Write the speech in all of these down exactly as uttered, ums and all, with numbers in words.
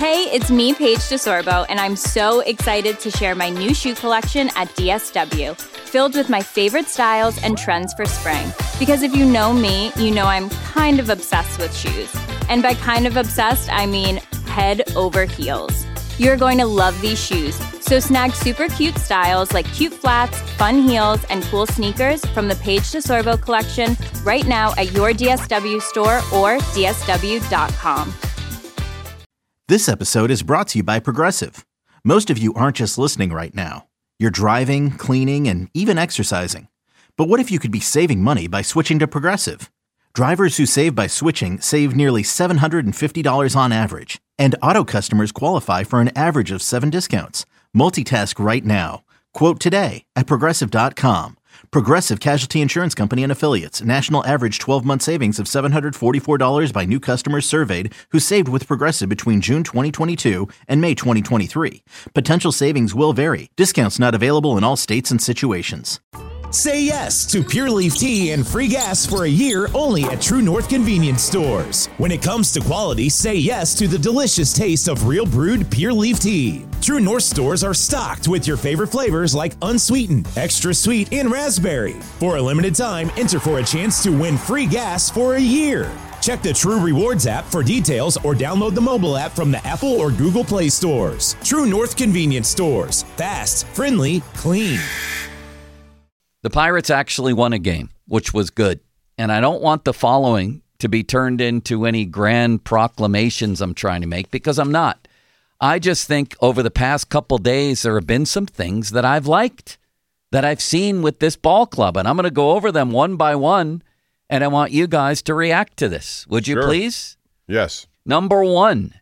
Hey, it's me, Paige DeSorbo, and I'm so excited to share my new shoe collection at D S W, filled with my favorite styles and trends for spring. Because if you know me, you know I'm kind of obsessed with shoes. And by kind of obsessed, I mean head over heels. You're going to love these shoes, so snag super cute styles like cute flats, fun heels, and cool sneakers from the Paige DeSorbo collection right now at your D S W store or D S W dot com. This episode is brought to you by Progressive. Most of you aren't just listening right now. You're driving, cleaning, and even exercising. But what if you could be saving money by switching to Progressive? Drivers who save by switching save nearly seven hundred fifty dollars on average. And auto customers qualify for an average of seven discounts. Multitask right now. Quote today at Progressive dot com. Progressive Casualty Insurance Company and Affiliates. National average twelve-month savings of seven hundred forty-four dollars by new customers surveyed who saved with Progressive between June twenty twenty-two and May twenty twenty-three. Potential savings will vary. Discounts not available in all states and situations. Say yes to Pure Leaf Tea and free gas for a year only at True North Convenience Stores. When it comes to quality, say yes to the delicious taste of real brewed Pure Leaf Tea. True North stores are stocked with your favorite flavors like unsweetened, extra sweet, and raspberry. For a limited time, enter for a chance to win free gas for a year. Check the True Rewards app for details or download the mobile app from the Apple or Google Play stores. True North Convenience Stores. Fast, friendly, clean. The Pirates actually won a game, which was good. And I don't want the following to be turned into any grand proclamations I'm trying to make, because I'm not. I just think over the past couple days, there have been some things that I've liked, that I've seen with this ball club. And I'm going to go over them one by one, and I want you guys to react to this. Would you Sure. please? Yes. Number one,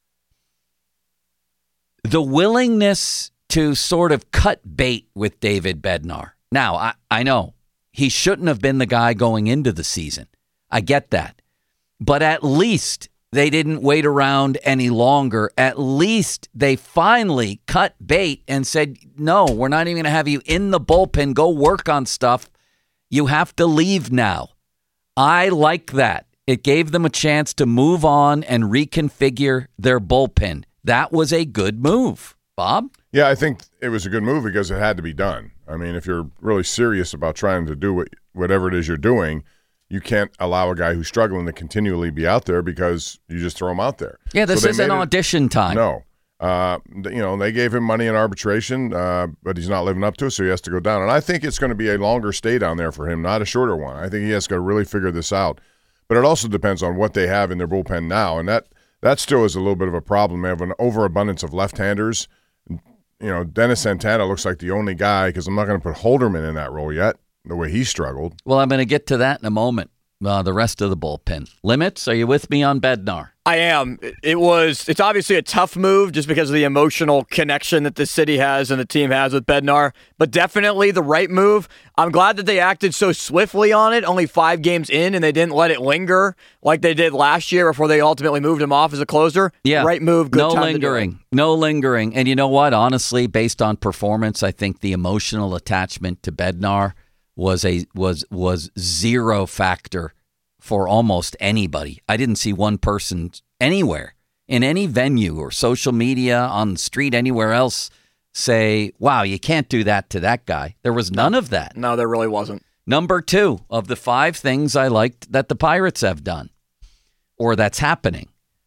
the willingness to sort of cut bait with David Bednar. Now, I, I know he shouldn't have been the guy going into the season. I get that. But at least they didn't wait around any longer. At least they finally cut bait and said, no, we're not even going to have you in the bullpen. Go work on stuff. You have to leave now. I like that. It gave them a chance to move on and reconfigure their bullpen. That was a good move. Bob? Yeah, I think it was a good move because it had to be done. I mean, if you're really serious about trying to do what, whatever it is you're doing, you can't allow a guy who's struggling to continually be out there because you just throw him out there. Yeah, this so isn't audition time. No. Uh, you know, they gave him money in arbitration, uh, but he's not living up to it, so he has to go down. And I think it's going to be a longer stay down there for him, not a shorter one. I think he has to really figure this out. But it also depends on what they have in their bullpen now, and that, that still is a little bit of a problem. They have an overabundance of left-handers. You know, Dennis Santana looks like the only guy, because I'm not going to put Holderman in that role yet, the way he struggled. Well, I'm going to get to that in a moment. Uh, the rest of the bullpen. Limits, are you with me on Bednar? I am. It was, it's obviously a tough move just because of the emotional connection that the city has and the team has with Bednar, but definitely the right move. I'm glad that they acted so swiftly on it, only five games in, and they didn't let it linger like they did last year before they ultimately moved him off as a closer. Yeah. Right move, good no time lingering. to do it. No lingering. And you know what? Honestly, based on performance, I think the emotional attachment to Bednar was a was was zero factor for almost anybody. I didn't see one person anywhere in any venue or social media, on the street, anywhere else say, wow, you can't do that to that guy. There was none of that. No, there really wasn't. Number two of the five things I liked that the Pirates have done, or that's happening.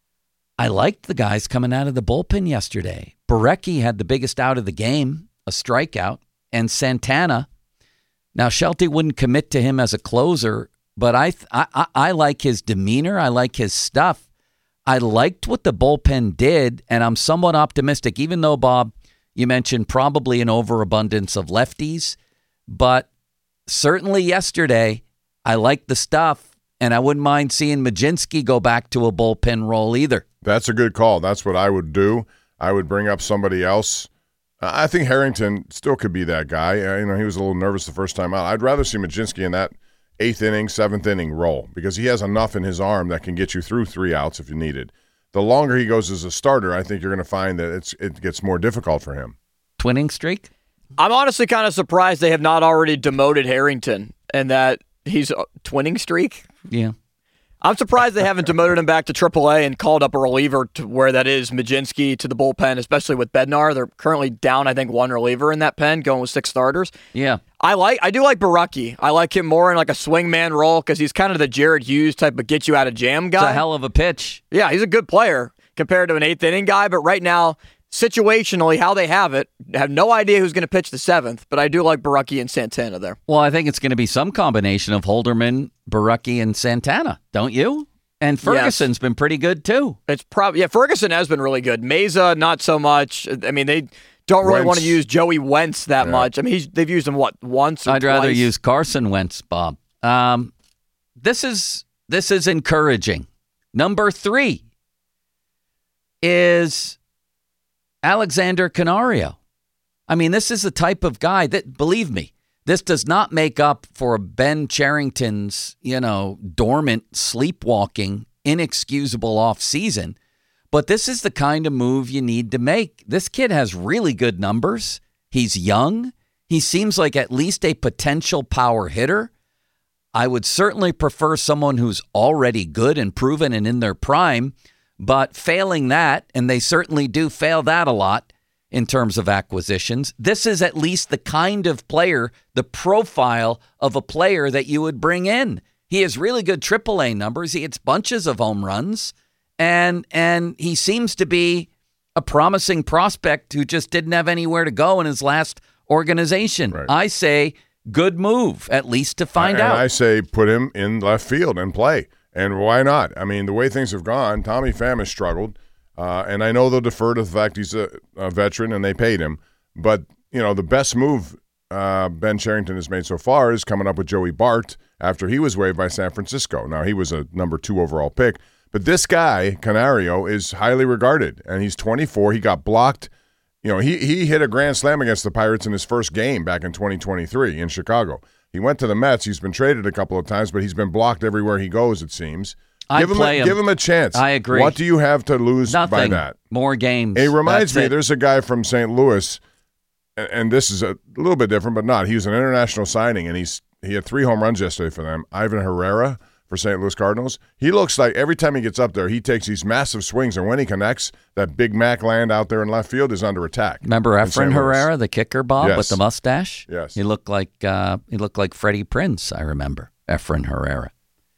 I liked the guys coming out of the bullpen yesterday. Borucki had the biggest out of the game, a strikeout, and Santana. Now, Shelty wouldn't commit to him as a closer, but I, th- I, I I like his demeanor. I like his stuff. I liked what the bullpen did, and I'm somewhat optimistic, even though, Bob, you mentioned probably an overabundance of lefties. But certainly yesterday, I liked the stuff, and I wouldn't mind seeing Majinski go back to a bullpen role either. That's a good call. That's what I would do. I would bring up somebody else. I think Harrington still could be that guy. Uh, you know, he was a little nervous the first time out. I'd rather see Majinski in that eighth inning, seventh inning role because he has enough in his arm that can get you through three outs if you need it. The longer he goes as a starter, I think you're going to find that it's it gets more difficult for him. Twinning streak? I'm honestly kind of surprised they have not already demoted Harrington and that he's a twinning streak. Yeah. I'm surprised they haven't demoted him back to triple A and called up a reliever to where that is Majinski to the bullpen, especially with Bednar. They're currently down, I think, one reliever in that pen, going with six starters. Yeah. I like, I do like Baraki. I like him more in like a swingman role because he's kind of the Jared Hughes type of get you out of jam guy. It's a hell of a pitch. Yeah, he's a good player compared to an eighth inning guy, but right now, situationally, how they have it, I have no idea who's going to pitch the seventh, but I do like Baraki and Santana there. Well, I think it's going to be some combination of Holderman, Baraki, and Santana, don't you? And Ferguson's yes. been pretty good, too. It's probably yeah, Ferguson has been really good. Meza, not so much. I mean, they don't really Wentz. want to use Joey Wentz that yeah. much. I mean, he's, they've used him, what, once or I'd twice? rather use Carson Wentz, Bob. Um, this is this is encouraging. Number three is Alexander Canario. I mean, this is the type of guy that, believe me, this does not make up for Ben Cherington's, you know, dormant, sleepwalking, inexcusable offseason. But this is the kind of move you need to make. This kid has really good numbers. He's young. He seems like at least a potential power hitter. I would certainly prefer someone who's already good and proven and in their prime. But failing that, and they certainly do fail that a lot in terms of acquisitions, this is at least the kind of player, the profile of a player that you would bring in. He has really good triple A numbers. He hits bunches of home runs, and and he seems to be a promising prospect who just didn't have anywhere to go in his last organization. Right. I say good move, at least to find and out. I say put him in left field and play. And why not? I mean, the way things have gone, Tommy Pham has struggled. Uh, and I know they'll defer to the fact he's a, a veteran and they paid him. But, you know, the best move uh, Ben Cherington has made so far is coming up with Joey Bart after he was waived by San Francisco. Now, he was a number two overall pick. But this guy, Canario, is highly regarded. And he's twenty-four. He got blocked. You know, he, he hit a grand slam against the Pirates in his first game back in twenty twenty-three in Chicago. He went to the Mets. He's been traded a couple of times, but he's been blocked everywhere he goes, it seems. Give him, a, him. give him a chance. I agree. What do you have to lose Nothing. by that? More games. It reminds That's me, it. there's a guy from Saint Louis, and, and this is a little bit different, but not. He was an international signing, and he's he had three home runs yesterday for them. Ivan Herrera for Saint Louis Cardinals. He looks like every time he gets up there, he takes these massive swings, and when he connects, that Big Mac land out there in left field is under attack. Remember Efren Herrera, the kicker, Bob, yes. with the mustache? Yes. He looked like uh, he looked like Freddie Prinze, I remember. Efren Herrera.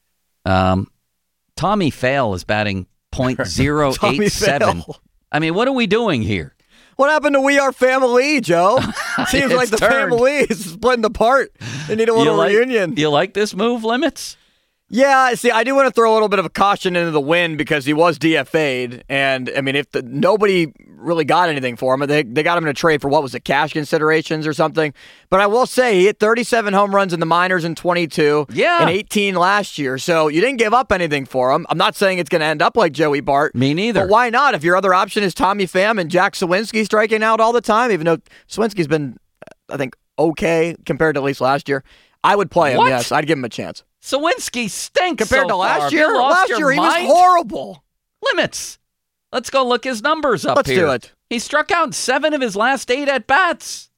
Um, Tommy Pham is batting point zero eight seven. I mean, what are we doing here? What happened to We Are Family, Joe? Seems like the turned. family is splitting apart. They need a little you like, reunion. You like this move, Limits? Yeah, see, I do want to throw a little bit of a caution into the wind because he was D F A'd, and I mean, if the, nobody really got anything for him, they they got him in a trade for what was it, cash considerations or something. But I will say he hit thirty-seven home runs in the minors in twenty-two, yeah, and eighteen last year. So you didn't give up anything for him. I'm not saying it's going to end up like Joey Bart. Me neither. But why not? If your other option is Tommy Pham and Jack Sawinski striking out all the time, even though Sawinski's been, I think, okay compared to at least last year, I would play him. What? Yes, I'd give him a chance. Sawinski stinks compared so to last far. year. Last year he mind? was horrible. Limits. Let's go look his numbers up Let's here. Let's do it. He struck out seven of his last eight at bats.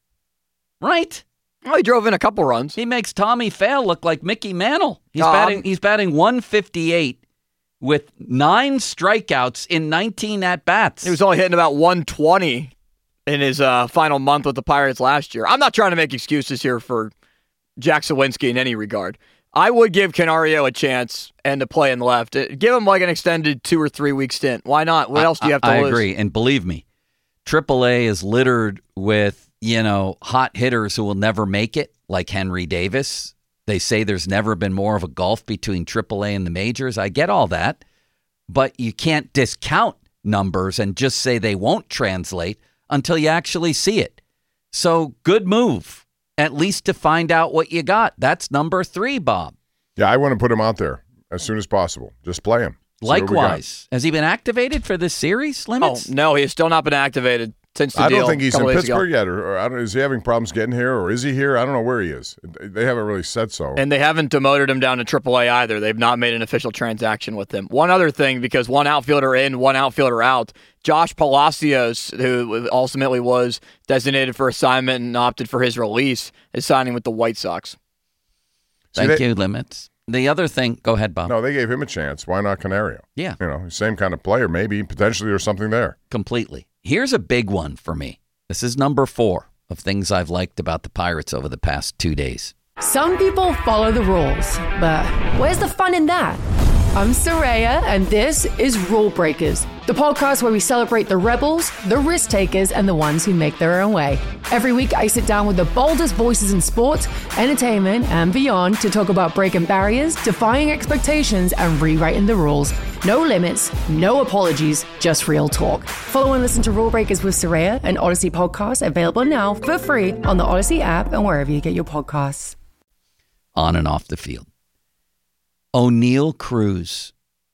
Right? Well, he drove in a couple runs. He makes Tommy Pham look like Mickey Mantle. He's um, batting. He's batting one fifty-eight with nine strikeouts in nineteen at bats. He was only hitting about one twenty in his uh, final month with the Pirates last year. I'm not trying to make excuses here for Jack Sawinski in any regard. I would give Canario a chance and to play in the left. Give him like an extended two or three week stint. Why not? What else do you have to I lose? I agree. And believe me, triple A is littered with, you know, hot hitters who will never make it, like Henry Davis. They say there's never been more of a gulf between triple A and the majors. I get all that, but you can't discount numbers and just say they won't translate until you actually see it. So good move. At least to find out what you got. That's number three, Bob. Yeah, I want to put him out there as soon as possible. Just play him. Likewise. Has he been activated for this series, Limits? Oh, no, he has still not been activated since the I deal. don't think he's in Pittsburgh ago. yet, or, or I don't, is he having problems getting here, or is he here? I don't know where he is. They haven't really said so. And they haven't demoted him down to triple A either. They've not made an official transaction with him. One other thing, because one outfielder in, one outfielder out, Josh Palacios, who ultimately was designated for assignment and opted for his release, is signing with the White Sox. Thank they, you, Limits. The other thing, go ahead, Bob. No, they gave him a chance. Why not Canario? Yeah. You know, same kind of player, maybe. Potentially there's something there. Completely. Here's a big one for me. This is number four of things I've liked about the Pirates over the past two days. Some people follow the rules, but where's the fun in that? I'm Soraya, and this is Rule Breakers, the podcast where we celebrate the rebels, the risk takers, and the ones who make their own way. Every week, I sit down with the boldest voices in sports, entertainment, and beyond to talk about breaking barriers, defying expectations, and rewriting the rules. No limits, no apologies, just real talk. Follow and listen to Rule Breakers with Soraya, an Odyssey podcast available now for free on the Odyssey app and wherever you get your podcasts. On and off the field. O'Neal Cruz.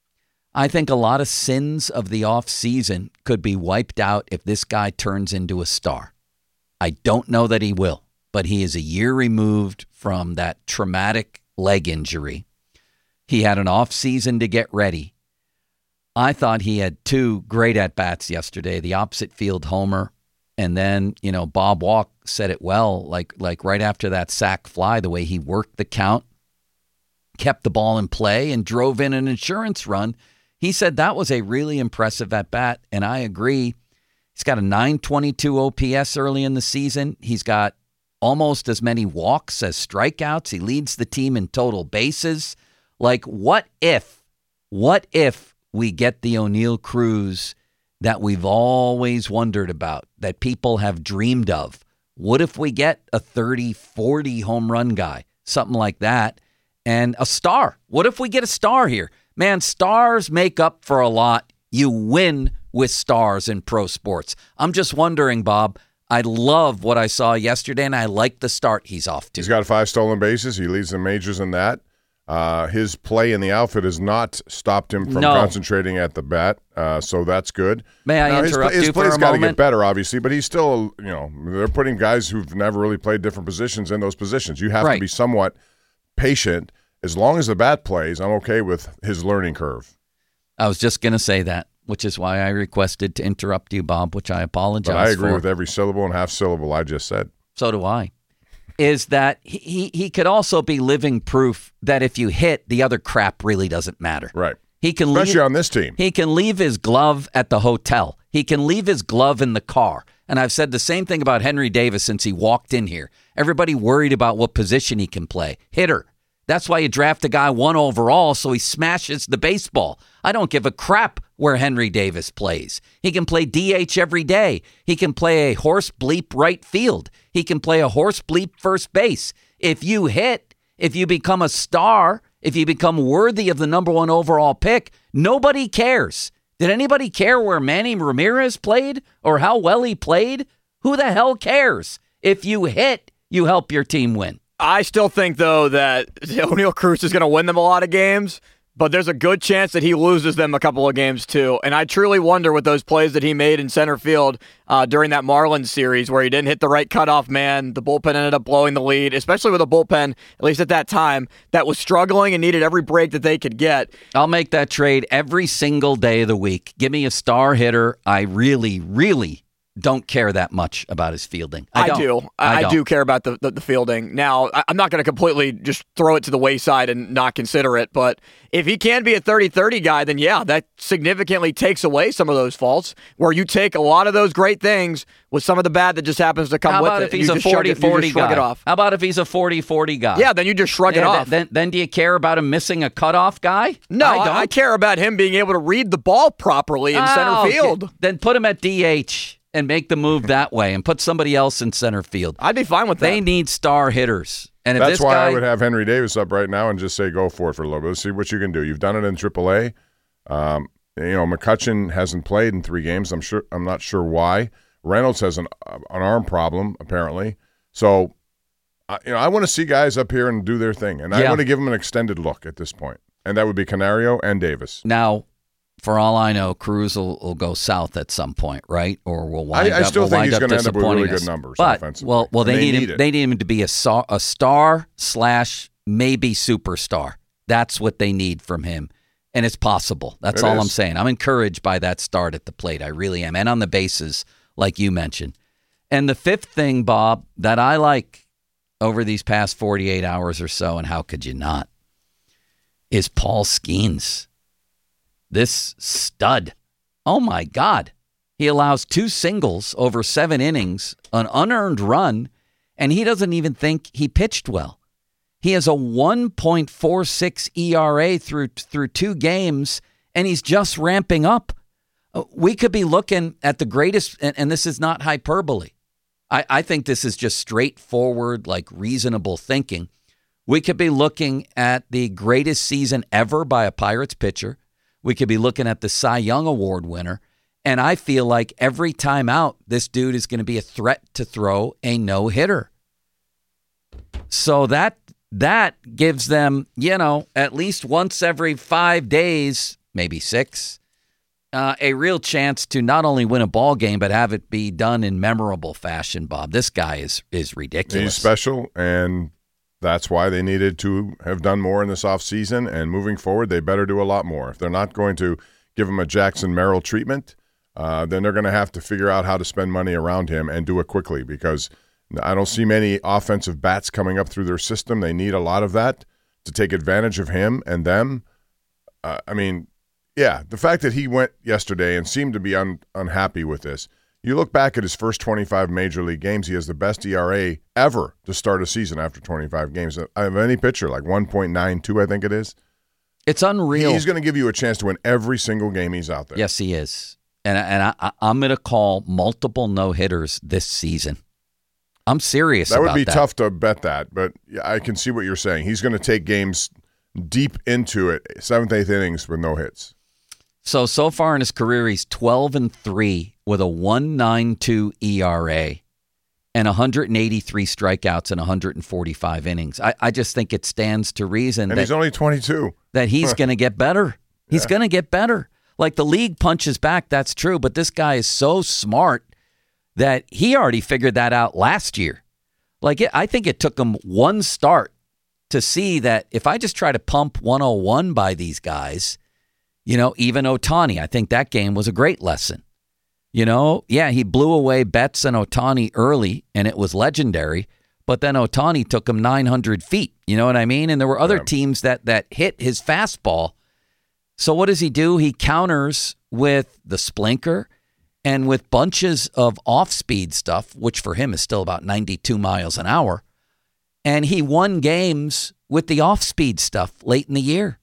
I think a lot of sins of the offseason could be wiped out if this guy turns into a star. I don't know that he will, but he is a year removed from that traumatic leg injury. He had an offseason to get ready. I thought he had two great at-bats yesterday, the opposite field homer. And then, you know, Bob Walk said it well, like like right after that sac fly, the way he worked the count, kept the ball in play, and drove in an insurance run. He said that was a really impressive at-bat, and I agree. He's got a nine twenty-two O P S early in the season. He's got almost as many walks as strikeouts. He leads the team in total bases. Like, what if, what if we get the O'Neal Cruz that we've always wondered about, that people have dreamed of? What if we get a thirty, forty home run guy, something like that, and a star? What if we get a star here? Man, stars make up for a lot. You win with stars in pro sports. I'm just wondering, Bob, I love what I saw yesterday, and I like the start he's off to. He's got five stolen bases. He leads the majors in that. Uh, his play in the outfield has not stopped him from No. concentrating at the bat, uh, so that's good. May I now, interrupt his, you his for play's a got to moment? get better, obviously, but he's still, you know, they're putting guys who've never really played different positions in those positions. You have Right. to be somewhat patient. As long as the bat plays, I'm okay with his learning curve. I was just going to say that, which is why I requested to interrupt you, Bob, which I apologize But I agree for. with every syllable and half syllable I just said. So do I. Is that he, he he could also be living proof that if you hit, the other crap really doesn't matter. Right. He can Especially leave, on this team. He can leave his glove at the hotel. He can leave his glove in the car. And I've said the same thing about Henry Davis since he walked in here. Everybody worried about what position he can play. Hitter. That's why you draft a guy one overall so he smashes the baseball. I don't give a crap where Henry Davis plays. He can play D H every day. He can play a horse bleep right field. He can play a horse bleep first base. If you hit, if you become a star, if you become worthy of the number one overall pick, nobody cares. Did anybody care where Manny Ramirez played or how well he played? Who the hell cares? If you hit, you help your team win. I still think, though, that O'Neal Cruz is going to win them a lot of games, but there's a good chance that he loses them a couple of games, too. And I truly wonder with those plays that he made in center field uh, during that Marlins series where he didn't hit the right cutoff man. The bullpen ended up blowing the lead, especially with a bullpen, at least at that time, that was struggling and needed every break that they could get. I'll make that trade every single day of the week. Give me a star hitter. I really, really don't care that much about his fielding. I, I don't. do. I, I don't. do care about the, the, the fielding. Now, I, I'm not going to completely just throw it to the wayside and not consider it, but if he can be a thirty thirty guy, then yeah, that significantly takes away some of those faults, where you take a lot of those great things with some of the bad that just happens to come How with about it. if and he's you a just shrug forty it- you forty just shrug guy? it off. How about if he's a forty forty guy? Yeah, then you just shrug Yeah, it th- off. Then, then do you care about him missing a cutoff guy? no, I I, don't. I care about him being able to read the ball properly in Oh, center okay. field. Then put him at D H and make the move that way and put somebody else in center field. I'd be fine with that. They need star hitters. And if That's this why guy, I would have Henry Davis up right now and just say go for it for a little bit. Let's see what you can do. You've done it in triple A. Um, you know, McCutchen hasn't played in three games. I'm sure. I'm not sure why. Reynolds has an an arm problem apparently. So, uh, you know, I want to see guys up here and do their thing, and I Yeah. want to give them an extended look at this point, and that would be Canario and Davis. now, for all I know, Cruz will, will go south at some point, right? Or will wind I up. still will think wind he's up gonna end up with really disappointing good us. numbers But offensively, well, well, they, and they need, need him. it. They need him to be a star, a star slash maybe superstar. That's what they need from him, and it's possible. That's It all is. I'm saying. I'm encouraged by that start at the plate. I really am, and on the bases, like you mentioned. And the fifth thing, Bob, that I like over these past forty-eight hours or so, and how could you not? is Paul Skeens. This stud. Oh, my God. He allows two singles over seven innings, an unearned run, and he doesn't even think he pitched well. He has a one point four six E R A through through two games, and he's just ramping up. We could be looking at the greatest, and, and this is not hyperbole. I, I think this is just straightforward, like reasonable thinking. We could be looking at the greatest season ever by a Pirates pitcher. We could be looking at the Cy Young Award winner. And I feel like every time out, this dude is going to be a threat to throw a no-hitter. So that that gives them, you know, at least once every five days, maybe six, uh, a real chance to not only win a ball game, but have it be done in memorable fashion, Bob. This guy is is ridiculous. He's special, and that's why they needed to have done more in this offseason. And moving forward, they better do a lot more. If they're not going to give him a Jackson Merrill treatment, uh, then they're going to have to figure out how to spend money around him and do it quickly, because I don't see many offensive bats coming up through their system. They need a lot of that to take advantage of him and them. Uh, I mean, yeah, the fact that he went yesterday and seemed to be un- unhappy with this. You look back at his first twenty-five Major League games, he has the best E R A ever to start a season after twenty-five games. I have any pitcher, like one point nine two, I think it is. It's unreal. He's going to give you a chance to win every single game he's out there. Yes, he is. And, and I, I'm going to call multiple no-hitters this season. I'm serious that about would be that. tough to bet that, but I can see what you're saying. He's going to take games deep into it, seventh, eighth innings with no hits. So, so far in his career, he's twelve and three with a one point nine two E R A and one hundred eighty-three strikeouts in one hundred forty-five innings. I, I just think it stands to reason and that he's only twenty-two. That he's going to get better. He's yeah. going to get better. Like, the league punches back, that's true, but this guy is so smart that he already figured that out last year. Like, it, I think it took him one start to see that if I just try to pump one oh one by these guys, you know, even Ohtani, I think that game was a great lesson. You know, yeah, he blew away Betts and Ohtani early, and it was legendary, but then Ohtani took him nine hundred feet. You know what I mean? And there were other yeah. teams that that hit his fastball. So what does he do? He counters with the splinker and with bunches of off-speed stuff, which for him is still about ninety-two miles an hour. And he won games with the off-speed stuff late in the year.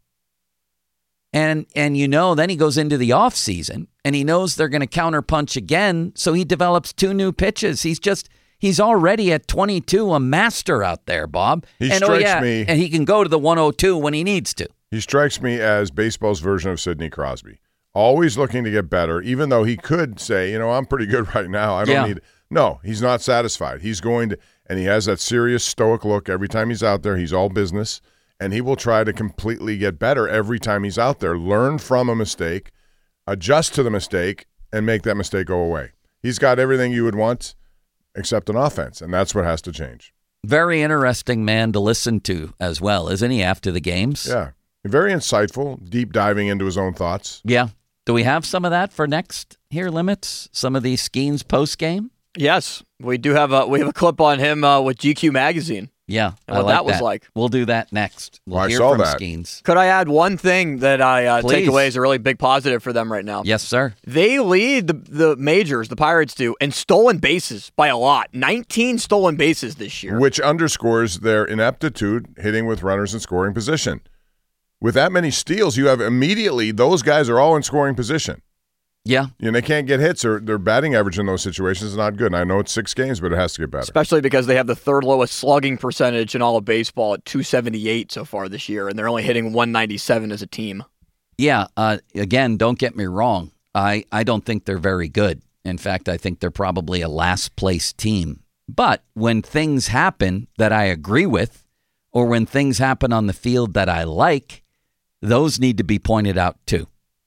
And, and you know, then he goes into the offseason, and he knows they're going to counterpunch again, so he develops two new pitches. He's just, he's already at twenty-two, a master out there, Bob. He and, strikes oh, yeah, me. And he can go to the one oh two when he needs to. He strikes me as baseball's version of Sidney Crosby. Always looking to get better, even though he could say, you know, I'm pretty good right now. I don't yeah. need – no, he's not satisfied. He's going to – and he has that serious stoic look every time he's out there. He's all business, and he will try to completely get better every time he's out there. Learn from a mistake, adjust to the mistake, and make that mistake go away. He's got everything you would want except an offense, and that's what has to change. Very interesting man to listen to as well, isn't he, after the games? Yeah. Very insightful, deep diving into his own thoughts. Yeah. Do we have some of that for next here, Limits? Some of these Skeens post-game? Yes. We do have a we have a clip on him uh, with G Q Magazine. Yeah. And what I like that was that. like. We'll do that next. We'll well, hear I saw from that. Skeens. Could I add one thing that I uh, take Please. away as a really big positive for them right now? Yes, sir. They lead the, the majors, the Pirates do, in stolen bases by a lot. nineteen stolen bases this year. Which underscores their ineptitude hitting with runners in scoring position. With that many steals, you have immediately, those guys are all in scoring position. Yeah. You know, they can't get hits, or their batting average in those situations is not good. And I know it's six games, but it has to get better. Especially because they have the third lowest slugging percentage in all of baseball at two seventy-eight so far this year, and they're only hitting one ninety-seven as a team. Yeah. Uh, again, don't get me wrong. I, I don't think they're very good. In fact, I think they're probably a last-place team. But when things happen that I agree with, or when things happen on the field that I like, those need to be pointed out too.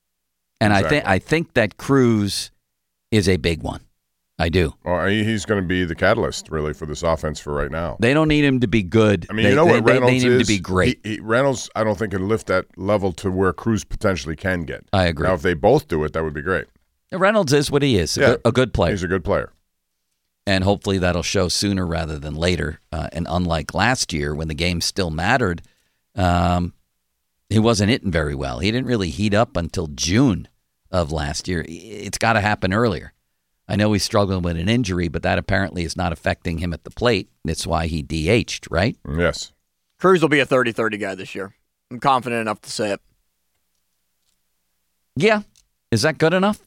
And exactly. I think I think that Cruz is a big one. I do. Well, he's going to be the catalyst, really, for this offense for right now. They don't need him to be good. I mean, they, you know they, what Reynolds they, they need him is? to be great. He, he, Reynolds, I don't think, can lift that level to where Cruz potentially can get. I agree. Now, if they both do it, that would be great. Reynolds is what he is, a, yeah. good, a good player. He's a good player. And hopefully that'll show sooner rather than later. Uh, and unlike last year when the game still mattered, um, He wasn't hitting very well. He didn't really heat up until June of last year. It's got to happen earlier. I know he's struggling with an injury, but that apparently is not affecting him at the plate. That's why he D H'd, right? Yes. Cruz will be a thirty thirty guy this year. I'm confident enough to say it. Yeah. Is that good enough?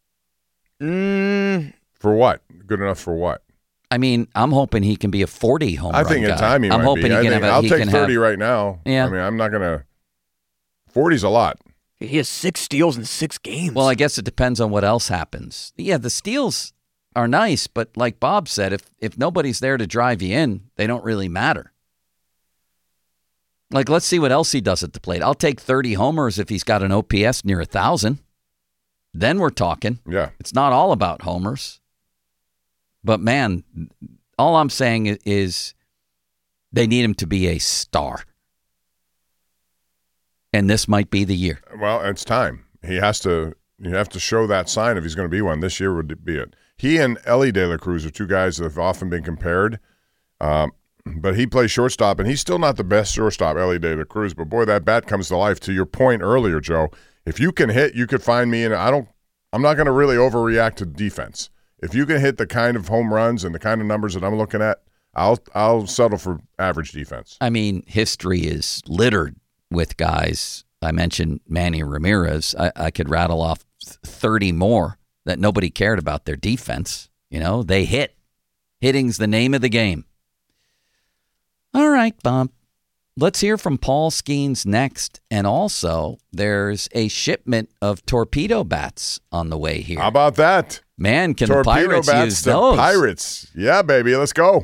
Mm. For what? Good enough for what? I mean, I'm hoping he can be a forty home I run think guy. in time he I'm might hoping be. he I can think have a, I'll he take can thirty have, right now. Yeah. I mean, I'm not going to. forty's a lot. He has six steals in six games. Well, I guess it depends on what else happens. Yeah, the steals are nice, but like Bob said, if if nobody's there to drive you in, they don't really matter. Like, let's see what else he does at the plate. I'll take thirty homers if he's got an O P S near one thousand. Then we're talking. Yeah. It's not all about homers. But, man, all I'm saying is they need him to be a star. And this might be the year. Well, it's time. He has to. You have to show that sign if he's going to be one. This year would be it. He and Ellie De La Cruz are two guys that have often been compared. Um, but he plays shortstop, and he's still not the best shortstop, Ellie De La Cruz. But, boy, that bat comes to life. To your point earlier, Joe, if you can hit, you could find me. And I don't, I'm not going to really overreact to defense. If you can hit the kind of home runs and the kind of numbers that I'm looking at, I'll I'll settle for average defense. I mean, history is littered with guys. I mentioned Manny Ramirez. I, I could rattle off thirty more that nobody cared about their defense. You know, they hit. Hitting's the name of the game. All right, Bob. Let's hear from Paul Skeens next. And also, there's a shipment of torpedo bats on the way here. How about that? Man, can Torpedo the Pirates bats use to those? Pirates. Yeah, baby. Let's go.